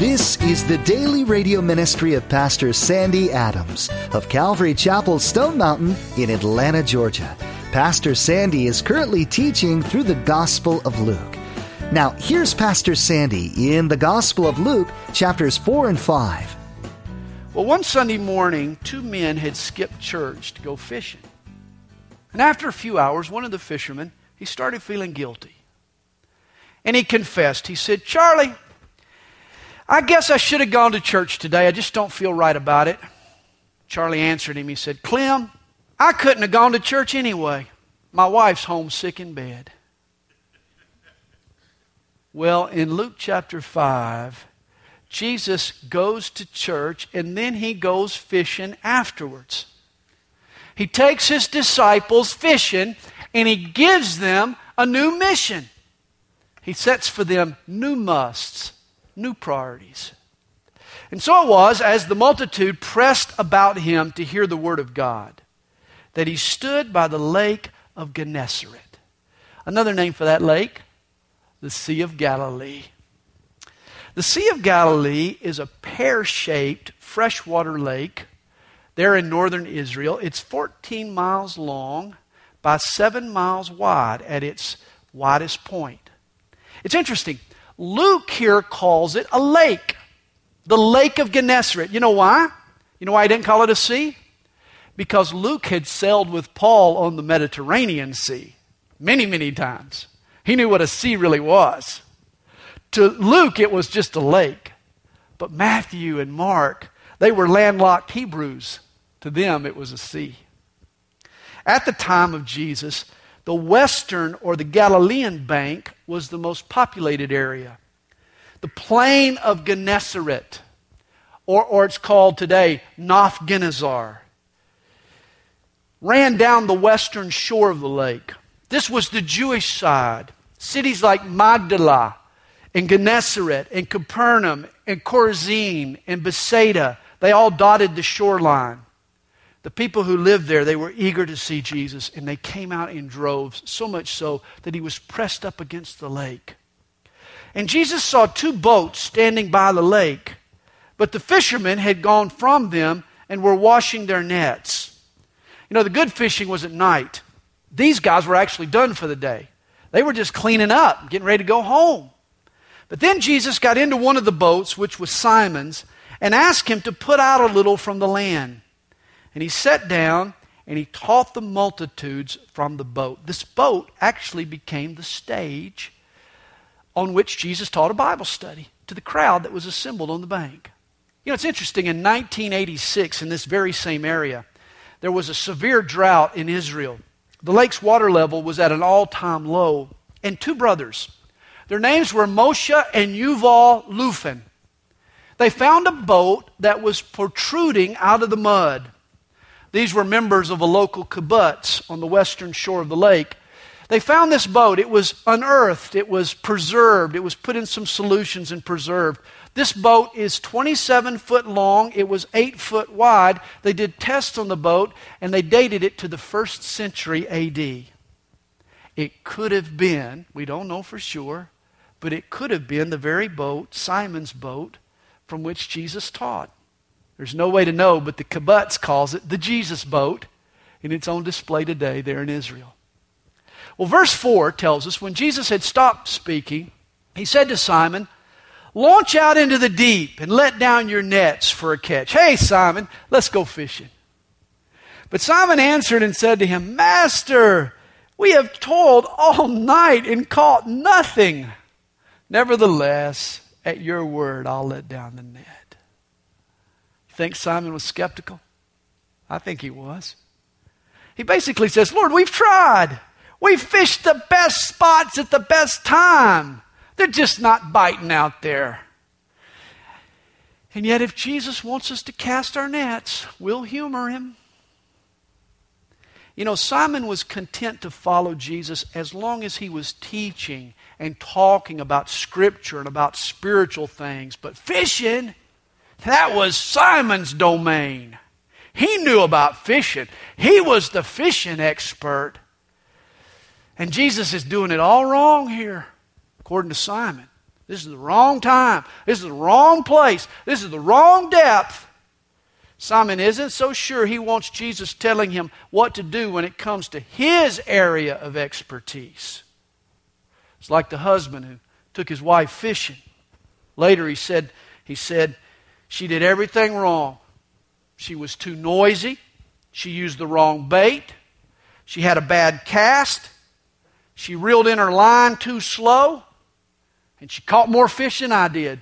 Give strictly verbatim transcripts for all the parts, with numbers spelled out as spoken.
This is the daily radio ministry of Pastor Sandy Adams of Calvary Chapel, Stone Mountain in Atlanta, Georgia. Pastor Sandy is currently teaching through the Gospel of Luke. Now, here's Pastor Sandy in the Gospel of Luke, chapters four and five. Well, one Sunday morning, two men had skipped church to go fishing. And after a few hours, one of the fishermen, he started feeling guilty. And he confessed. He said, "Charlie, I guess I should have gone to church today. I just don't feel right about it." Charlie answered him. He said, "Clem, I couldn't have gone to church anyway. My wife's home sick in bed." Well, in Luke chapter five, Jesus goes to church and then he goes fishing afterwards. He takes his disciples fishing and he gives them a new mission. He sets for them new musts, new priorities. And so it was, as the multitude pressed about him to hear the word of God, that he stood by the lake of Gennesaret. Another name for that lake, the Sea of Galilee. The Sea of Galilee is a pear-shaped freshwater lake there in northern Israel. It's fourteen miles long by seven miles wide at its widest point. It's interesting. Luke here calls it a lake, the Lake of Gennesaret. You know why? You know why he didn't call it a sea? Because Luke had sailed with Paul on the Mediterranean Sea many, many times. He knew what a sea really was. To Luke, it was just a lake. But Matthew and Mark, they were landlocked Hebrews. To them, it was a sea. At the time of Jesus, the western or the Galilean bank was the most populated area. The plain of Gennesaret, or, or it's called today Noth Genezar, ran down the western shore of the lake. This was the Jewish side. Cities like Magdala and Gennesaret and Capernaum and Chorazin and Bethsaida, they all dotted the shoreline. The people who lived there, they were eager to see Jesus, and they came out in droves, so much so that he was pressed up against the lake. And Jesus saw two boats standing by the lake, but the fishermen had gone from them and were washing their nets. You know, the good fishing was at night. These guys were actually done for the day. They were just cleaning up, getting ready to go home. But then Jesus got into one of the boats, which was Simon's, and asked him to put out a little from the land. And he sat down and he taught the multitudes from the boat. This boat actually became the stage on which Jesus taught a Bible study to the crowd that was assembled on the bank. You know, it's interesting, in nineteen eighty-six, in this very same area, there was a severe drought in Israel. The lake's water level was at an all-time low. And two brothers, their names were Moshe and Yuval Lufin. They found a boat that was protruding out of the mud. These were members of a local kibbutz on the western shore of the lake. They found this boat. It was unearthed. It was preserved. It was put in some solutions and preserved. This boat is twenty-seven foot long. It was eight foot wide. They did tests on the boat, and they dated it to the first century A D. It could have been, we don't know for sure, but it could have been the very boat, Simon's boat, from which Jesus taught. There's no way to know, but the kibbutz calls it the Jesus boat, and it's on display today there in Israel. Well, verse four tells us, when Jesus had stopped speaking, he said to Simon, "Launch out into the deep and let down your nets for a catch." Hey, Simon, let's go fishing. But Simon answered and said to him, "Master, we have toiled all night and caught nothing. Nevertheless, at your word, I'll let down the net." Think Simon was skeptical? I think he was. He basically says, "Lord, we've tried. We've fished the best spots at the best time. They're just not biting out there. And yet if Jesus wants us to cast our nets, we'll humor him." You know, Simon was content to follow Jesus as long as he was teaching and talking about Scripture and about spiritual things. But fishing, that was Simon's domain. He knew about fishing. He was the fishing expert. And Jesus is doing it all wrong here, according to Simon. This is the wrong time. This is the wrong place. This is the wrong depth. Simon isn't so sure he wants Jesus telling him what to do when it comes to his area of expertise. It's like the husband who took his wife fishing. Later he said, he said, she did everything wrong. She was too noisy. She used the wrong bait. She had a bad cast. She reeled in her line too slow. And she caught more fish than I did.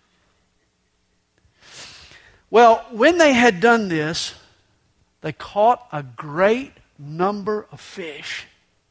Well, when they had done this, they caught a great number of fish,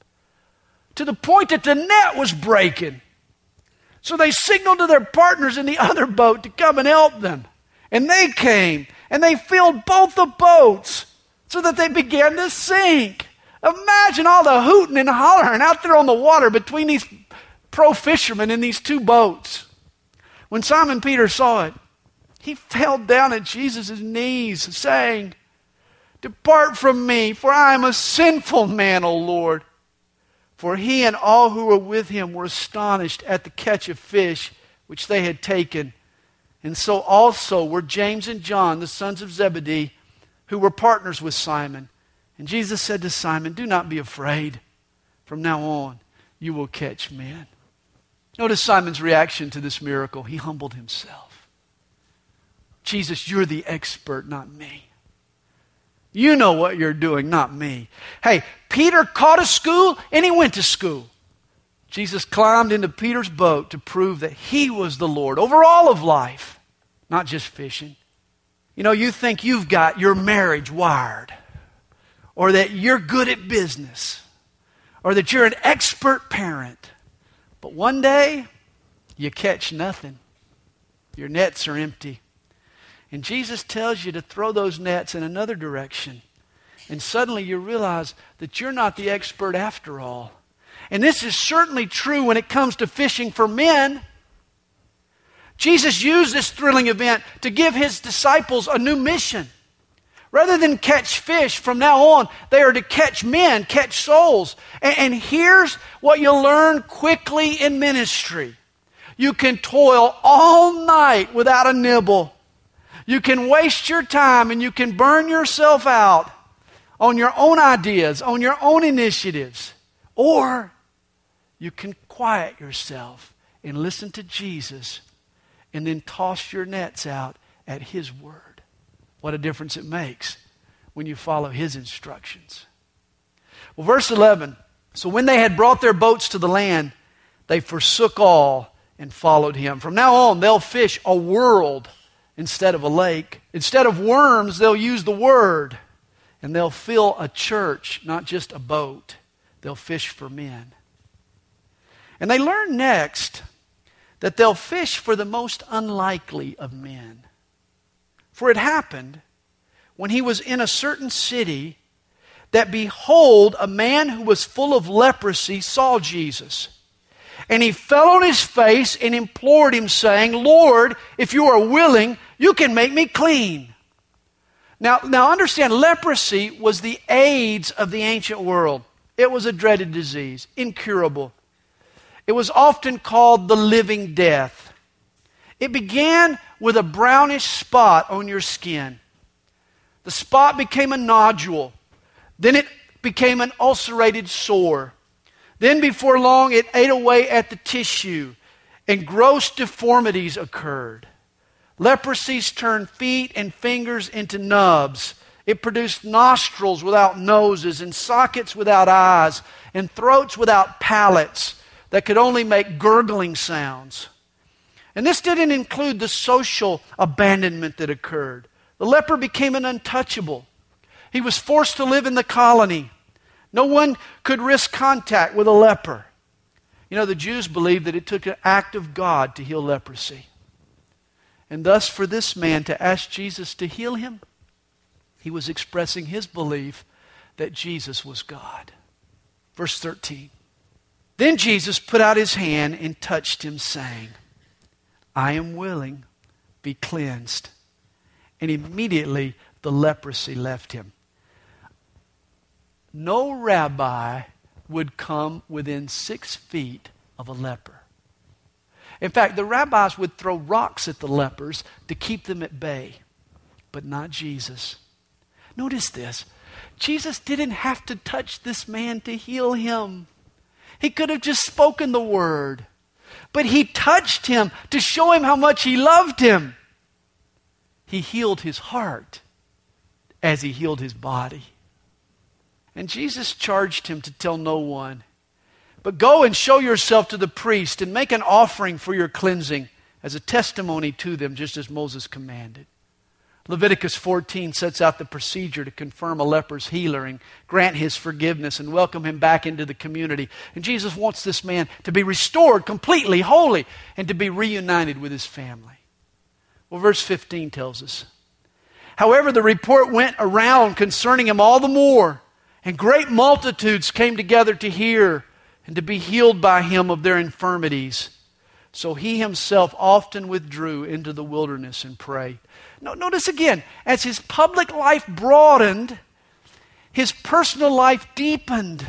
to the point that the net was breaking. So they signaled to their partners in the other boat to come and help them. And they came, and they filled both the boats so that they began to sink. Imagine all the hooting and hollering out there on the water between these pro fishermen in these two boats. When Simon Peter saw it, he fell down at Jesus' knees, saying, "Depart from me, for I am a sinful man, O Lord." For he and all who were with him were astonished at the catch of fish which they had taken. And so also were James and John, the sons of Zebedee, who were partners with Simon. And Jesus said to Simon, "Do not be afraid. From now on, you will catch men." Notice Simon's reaction to this miracle. He humbled himself. Jesus, you're the expert, not me. You know what you're doing, not me. Hey, Peter caught a school and he went to school. Jesus climbed into Peter's boat to prove that he was the Lord over all of life, not just fishing. You know, you think you've got your marriage wired, or that you're good at business, or that you're an expert parent. But one day, you catch nothing. Your nets are empty. And Jesus tells you to throw those nets in another direction. And suddenly you realize that you're not the expert after all. And this is certainly true when it comes to fishing for men. Jesus used this thrilling event to give his disciples a new mission. Rather than catch fish, from now on, they are to catch men, catch souls. And, and here's what you'll learn quickly in ministry. You can toil all night without a nibble. You can waste your time and you can burn yourself out on your own ideas, on your own initiatives. Or you can quiet yourself and listen to Jesus and then toss your nets out at his word. What a difference it makes when you follow his instructions. Well, verse eleven, so when they had brought their boats to the land, they forsook all and followed him. From now on, they'll fish a world instead of a lake. Instead of worms, they'll use the word. And they'll fill a church, not just a boat. They'll fish for men. And they learn next that they'll fish for the most unlikely of men. For it happened when he was in a certain city that, behold, a man who was full of leprosy saw Jesus. And he fell on his face and implored him, saying, "Lord, if you are willing, you can make me clean." Now, now understand, leprosy was the AIDS of the ancient world. It was a dreaded disease, incurable. It was often called the living death. It began with a brownish spot on your skin. The spot became a nodule. Then it became an ulcerated sore. Then before long, it ate away at the tissue, and gross deformities occurred. Leprosies turned feet and fingers into nubs. It produced nostrils without noses, and sockets without eyes, and throats without palates that could only make gurgling sounds. And this didn't include the social abandonment that occurred. The leper became an untouchable. He was forced to live in the colony. No one could risk contact with a leper. You know, the Jews believed that it took an act of God to heal leprosy. And thus, for this man to ask Jesus to heal him, he was expressing his belief that Jesus was God. Verse thirteen. Then Jesus put out his hand and touched him, saying, "I am willing, be cleansed." And immediately the leprosy left him. No rabbi would come within six feet of a leper. In fact, the rabbis would throw rocks at the lepers to keep them at bay, but not Jesus. Notice this. Jesus didn't have to touch this man to heal him. He could have just spoken the word, but he touched him to show him how much he loved him. He healed his heart as he healed his body. And Jesus charged him to tell no one, but go and show yourself to the priest and make an offering for your cleansing as a testimony to them, just as Moses commanded. Leviticus fourteen sets out the procedure to confirm a leper's healer and grant his forgiveness and welcome him back into the community. And Jesus wants this man to be restored completely, holy, and to be reunited with his family. Well, verse fifteen tells us, however, the report went around concerning him all the more, and great multitudes came together to hear and to be healed by him of their infirmities. So he himself often withdrew into the wilderness and prayed. No, notice again, as his public life broadened, his personal life deepened.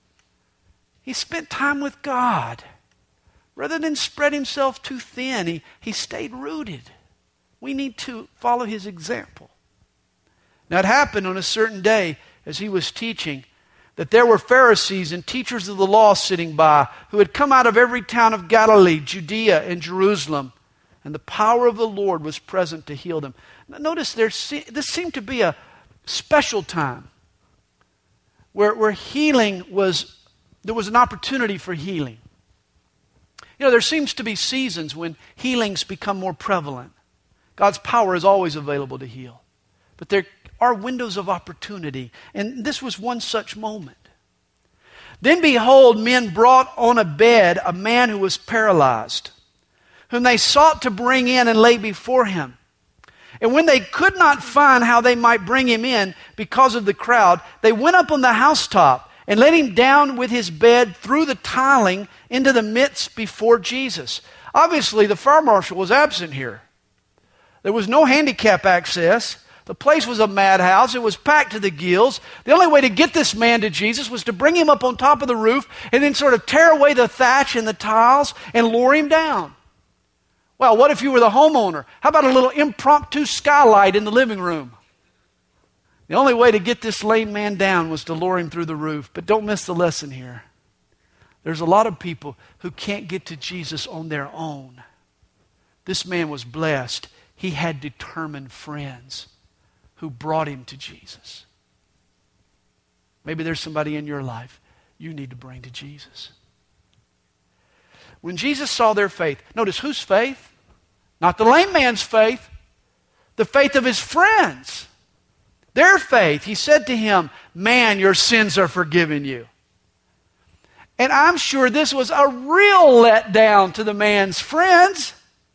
He spent time with God. Rather than spread himself too thin, he, he stayed rooted. We need to follow his example. Now it happened on a certain day as he was teaching that there were Pharisees and teachers of the law sitting by who had come out of every town of Galilee, Judea, and Jerusalem. And the power of the Lord was present to heal them. Now, notice there, this seemed to be a special time where, where healing was, there was an opportunity for healing. You know, there seems to be seasons when healings become more prevalent. God's power is always available to heal. But there are windows of opportunity, and this was one such moment. Then behold, men brought on a bed a man who was paralyzed, whom they sought to bring in and lay before him. And when they could not find how they might bring him in because of the crowd, they went up on the housetop and let him down with his bed through the tiling into the midst before Jesus. Obviously, the fire marshal was absent here. There was no handicap access. The place was a madhouse. It was packed to the gills. The only way to get this man to Jesus was to bring him up on top of the roof and then sort of tear away the thatch and the tiles and lower him down. Well, what if you were the homeowner? How about a little impromptu skylight in the living room? The only way to get this lame man down was to lower him through the roof. But don't miss the lesson here. There's a lot of people who can't get to Jesus on their own. This man was blessed. He had determined friends who brought him to Jesus. Maybe there's somebody in your life you need to bring to Jesus. When Jesus saw their faith, notice whose faith? Not the lame man's faith, the faith of his friends. Their faith. He said to him, man, your sins are forgiven you. And I'm sure this was a real letdown to the man's friends.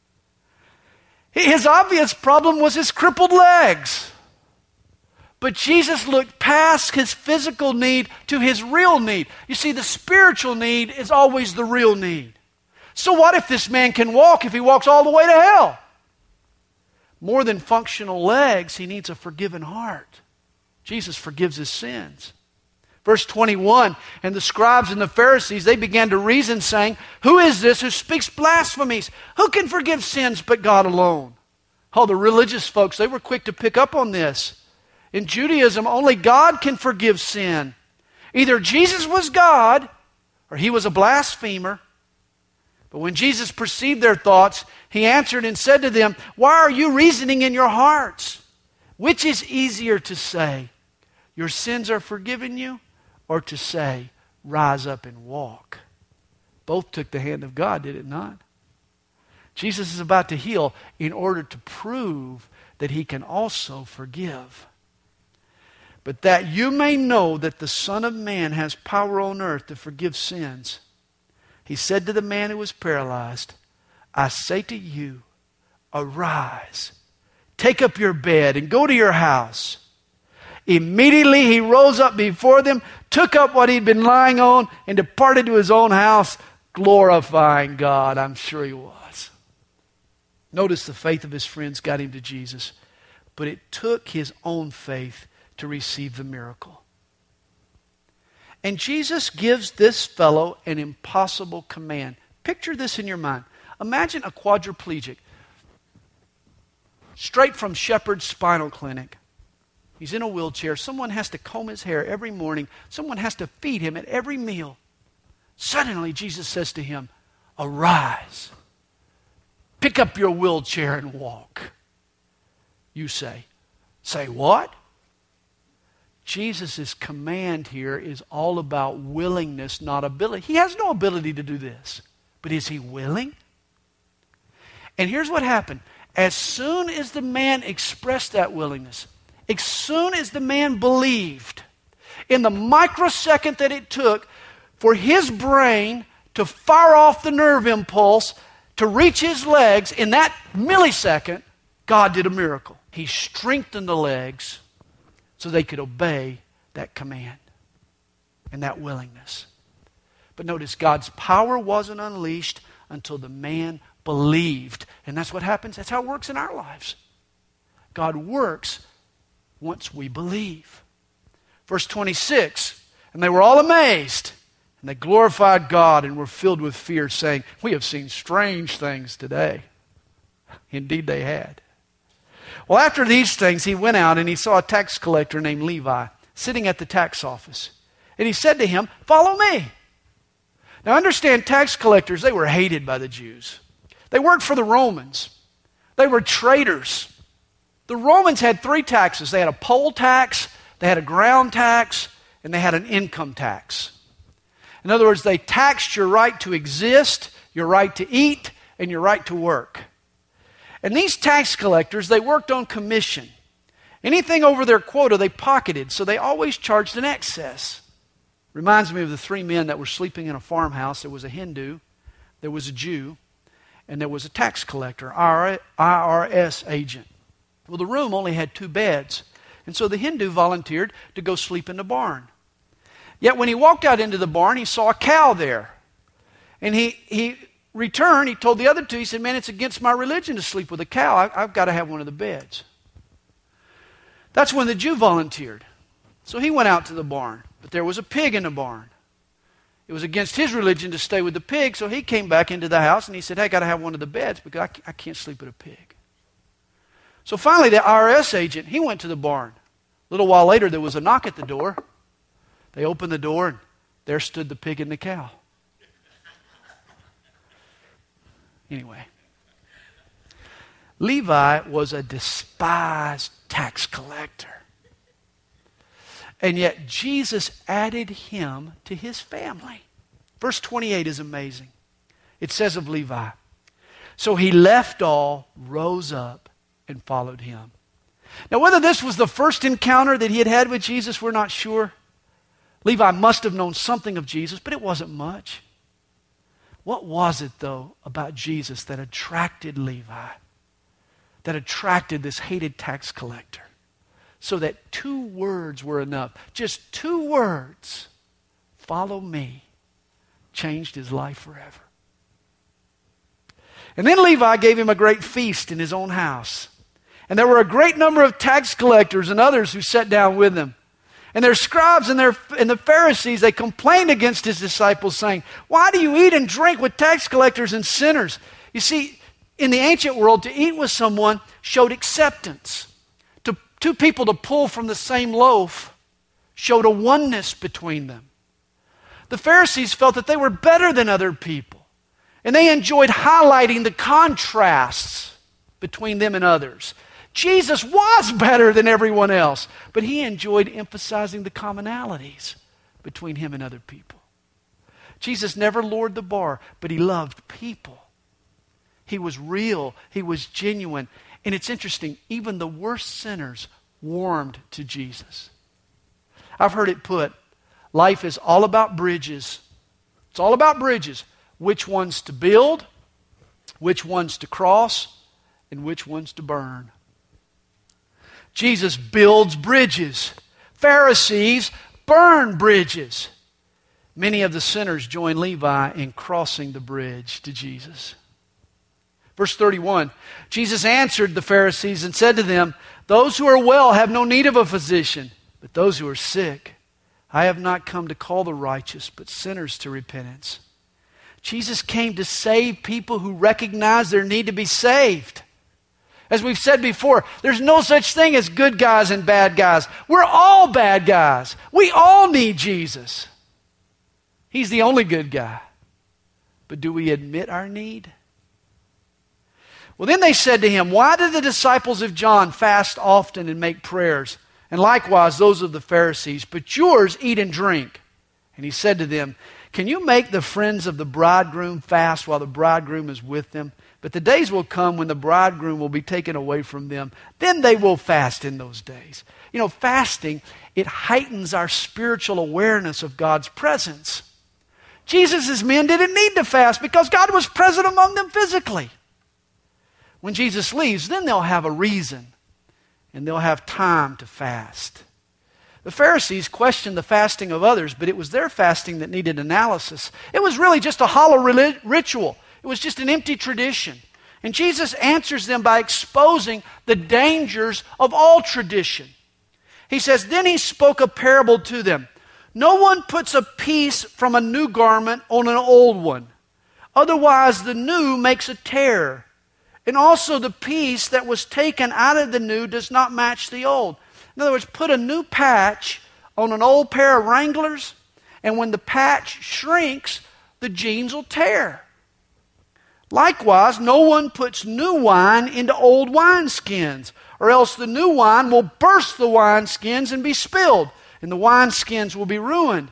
His obvious problem was his crippled legs. But Jesus looked past his physical need to his real need. You see, the spiritual need is always the real need. So what if this man can walk if he walks all the way to hell? More than functional legs, he needs a forgiven heart. Jesus forgives his sins. Verse twenty-one, and the scribes and the Pharisees, they began to reason, saying, who is this who speaks blasphemies? Who can forgive sins but God alone? Oh, the religious folks, they were quick to pick up on this. In Judaism, only God can forgive sin. Either Jesus was God or he was a blasphemer. But when Jesus perceived their thoughts, he answered and said to them, why are you reasoning in your hearts? Which is easier to say, your sins are forgiven you, or to say, rise up and walk? Both took the hand of God, did it not? Jesus is about to heal in order to prove that he can also forgive. But that you may know that the Son of Man has power on earth to forgive sins, he said to the man who was paralyzed, I say to you, arise, take up your bed and go to your house. Immediately he rose up before them, took up what he'd been lying on, and departed to his own house, glorifying God. I'm sure he was. Notice the faith of his friends got him to Jesus, but it took his own faith to receive the miracle. And Jesus gives this fellow an impossible command. Picture this in your mind. Imagine a quadriplegic, straight from Shepherd's Spinal Clinic. He's in a wheelchair. Someone has to comb his hair every morning. Someone has to feed him at every meal. Suddenly, Jesus says to him, arise. Pick up your wheelchair and walk. You say, say what? Jesus' command here is all about willingness, not ability. He has no ability to do this. But is he willing? And here's what happened. As soon as the man expressed that willingness, as soon as the man believed, in the microsecond that it took for his brain to fire off the nerve impulse to reach his legs, in that millisecond, God did a miracle. He strengthened the legs so they could obey that command and that willingness. But notice, God's power wasn't unleashed until the man believed. And that's what happens. That's how it works in our lives. God works once we believe. Verse twenty-six, and they were all amazed, and they glorified God and were filled with fear, saying, we have seen strange things today. Indeed they had. Well, after these things, he went out and he saw a tax collector named Levi sitting at the tax office. And he said to him, follow me. Now understand, tax collectors, they were hated by the Jews. They worked for the Romans. They were traitors. The Romans had three taxes. They had a poll tax, they had a ground tax, and they had an income tax. In other words, they taxed your right to exist, your right to eat, and your right to work. And these tax collectors, they worked on commission. Anything over their quota, they pocketed, so they always charged an excess. Reminds me of the three men that were sleeping in a farmhouse. There was a Hindu, there was a Jew, and there was a tax collector, I R S agent. Well, the room only had two beds, and so the Hindu volunteered to go sleep in the barn. Yet when he walked out into the barn, he saw a cow there. And he, he returned, he told the other two, he said, man, it's against my religion to sleep with a cow. I, I've got to have one of the beds. That's when the Jew volunteered. So he went out to the barn, but there was a pig in the barn. It was against his religion to stay with the pig, so he came back into the house and he said, hey, I got to have one of the beds because I, I can't sleep with a pig. So finally, the I R S agent, he went to the barn. A little while later, there was a knock at the door. They opened the door, and there stood the pig and the cow. Anyway, Levi was a despised tax collector. And yet Jesus added him to his family. Verse twenty-eight is amazing. It says of Levi, so he left all, rose up, and followed him. Now, whether this was the first encounter that he had had with Jesus, we're not sure. Levi must have known something of Jesus, but it wasn't much. What was it, though, about Jesus that attracted Levi, that attracted this hated tax collector, so that two words were enough? Just two words, follow me, changed his life forever. And then Levi gave him a great feast in his own house. And there were a great number of tax collectors and others who sat down with him. And their scribes and, their, and the Pharisees, they complained against his disciples, saying, why do you eat and drink with tax collectors and sinners? You see, in the ancient world, to eat with someone showed acceptance. To two people to pull from the same loaf showed a oneness between them. The Pharisees felt that they were better than other people. And they enjoyed highlighting the contrasts between them and others. Jesus was better than everyone else, but he enjoyed emphasizing the commonalities between him and other people. Jesus never lowered the bar, but he loved people. He was real. He was genuine. And it's interesting, even the worst sinners warmed to Jesus. I've heard it put, life is all about bridges. It's all about bridges. Which ones to build, which ones to cross, and which ones to burn. Jesus builds bridges. Pharisees burn bridges. Many of the sinners join Levi in crossing the bridge to Jesus. Verse thirty-one, Jesus answered the Pharisees and said to them, those who are well have no need of a physician, but those who are sick. I have not come to call the righteous, but sinners to repentance. Jesus came to save people who recognize their need to be saved. As we've said before, there's no such thing as good guys and bad guys. We're all bad guys. We all need Jesus. He's the only good guy. But do we admit our need? Well, then they said to him, why do the disciples of John fast often and make prayers? And likewise those of the Pharisees, but yours eat and drink. And he said to them, can you make the friends of the bridegroom fast while the bridegroom is with them? But the days will come when the bridegroom will be taken away from them. Then they will fast in those days. You know, fasting, it heightens our spiritual awareness of God's presence. Jesus' men didn't need to fast because God was present among them physically. When Jesus leaves, then they'll have a reason and they'll have time to fast. The Pharisees questioned the fasting of others, but it was their fasting that needed analysis. It was really just a hollow relig- ritual. It was just an empty tradition. And Jesus answers them by exposing the dangers of all tradition. He says, then he spoke a parable to them. No one puts a piece from a new garment on an old one. Otherwise, the new makes a tear. And also the piece that was taken out of the new does not match the old. In other words, put a new patch on an old pair of Wranglers, and when the patch shrinks, the jeans will tear. Likewise, no one puts new wine into old wineskins, or else the new wine will burst the wineskins and be spilled, and the wineskins will be ruined.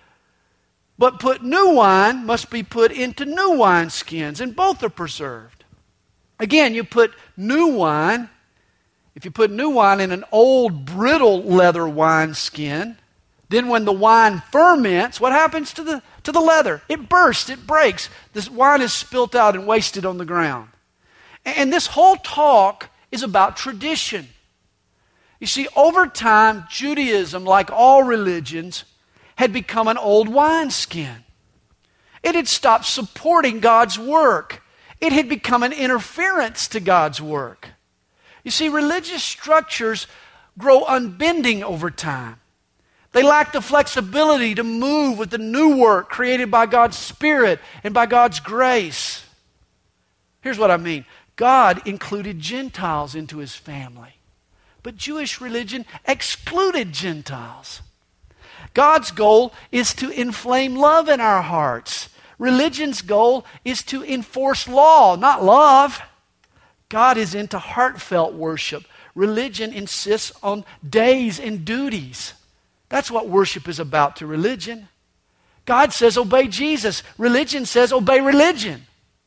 But put new wine must be put into new wineskins, and both are preserved. Again, you put new wine, if you put new wine in an old brittle leather wineskin, then when the wine ferments, what happens to the, to the leather? It bursts, it breaks. This wine is spilt out and wasted on the ground. And this whole talk is about tradition. You see, over time, Judaism, like all religions, had become an old wineskin. It had stopped supporting God's work. It had become an interference to God's work. You see, religious structures grow unbending over time. They lack the flexibility to move with the new work created by God's Spirit and by God's grace. Here's what I mean. God included Gentiles into His family, but Jewish religion excluded Gentiles. God's goal is to inflame love in our hearts. Religion's goal is to enforce law, not love. God is into heartfelt worship. Religion insists on days and duties. That's what worship is about to religion. God says obey Jesus. Religion says obey religion.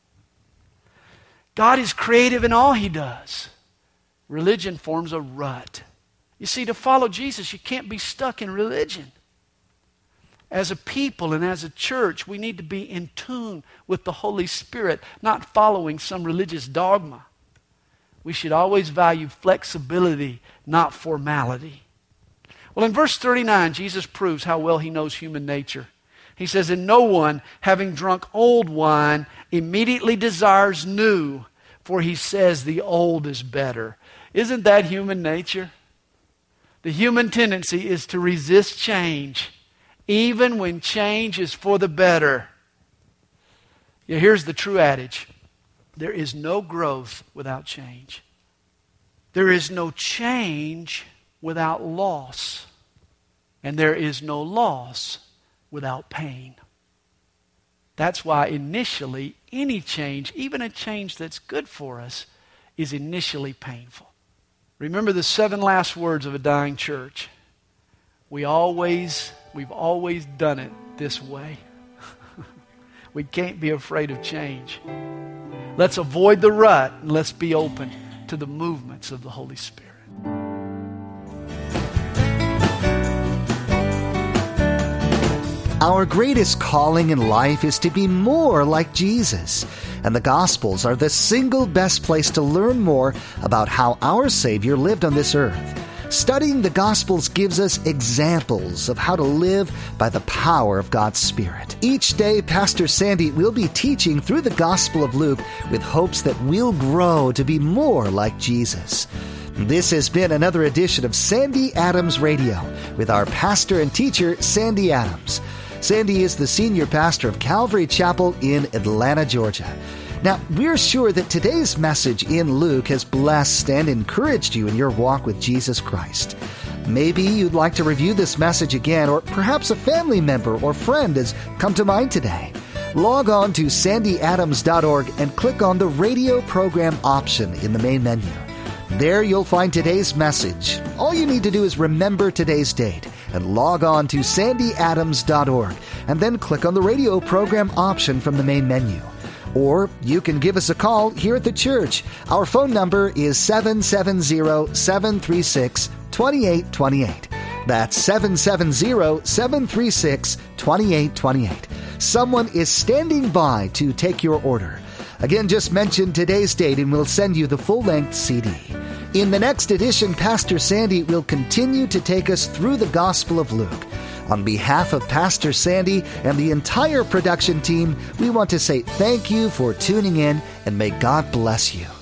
God is creative in all He does. Religion forms a rut. You see, to follow Jesus, you can't be stuck in religion. As a people and as a church, we need to be in tune with the Holy Spirit, not following some religious dogma. We should always value flexibility, not formality. Well, in verse thirty-nine, Jesus proves how well He knows human nature. He says, and no one, having drunk old wine, immediately desires new, for he says the old is better. Isn't that human nature? The human tendency is to resist change, even when change is for the better. Yeah, here's the true adage. There is no growth without change. There is no change without loss. And there is no loss without pain. That's why initially any change, even a change that's good for us, is initially painful. Remember the seven last words of a dying church. We always, we've always done it this way. We can't be afraid of change. Let's avoid the rut and let's be open to the movements of the Holy Spirit. Our greatest calling in life is to be more like Jesus, and the Gospels are the single best place to learn more about how our Savior lived on this earth. Studying the Gospels gives us examples of how to live by the power of God's Spirit. Each day, Pastor Sandy will be teaching through the Gospel of Luke with hopes that we'll grow to be more like Jesus. This has been another edition of Sandy Adams Radio with our pastor and teacher, Sandy Adams. Sandy is the senior pastor of Calvary Chapel in Atlanta, Georgia. Now, we're sure that today's message in Luke has blessed and encouraged you in your walk with Jesus Christ. Maybe you'd like to review this message again, or perhaps a family member or friend has come to mind today. Log on to sandy adams dot org and click on the radio program option in the main menu. There you'll find today's message. All you need to do is remember today's date and log on to sandy adams dot org and then click on the radio program option from the main menu. Or you can give us a call here at the church. Our phone number is seven seven zero, seven three six, two eight two eight. That's seven seven zero, seven three six, two eight two eight. Someone is standing by to take your order. Again, just mention today's date and we'll send you the full-length C D. In the next edition, Pastor Sandy will continue to take us through the Gospel of Luke. On behalf of Pastor Sandy and the entire production team, we want to say thank you for tuning in and may God bless you.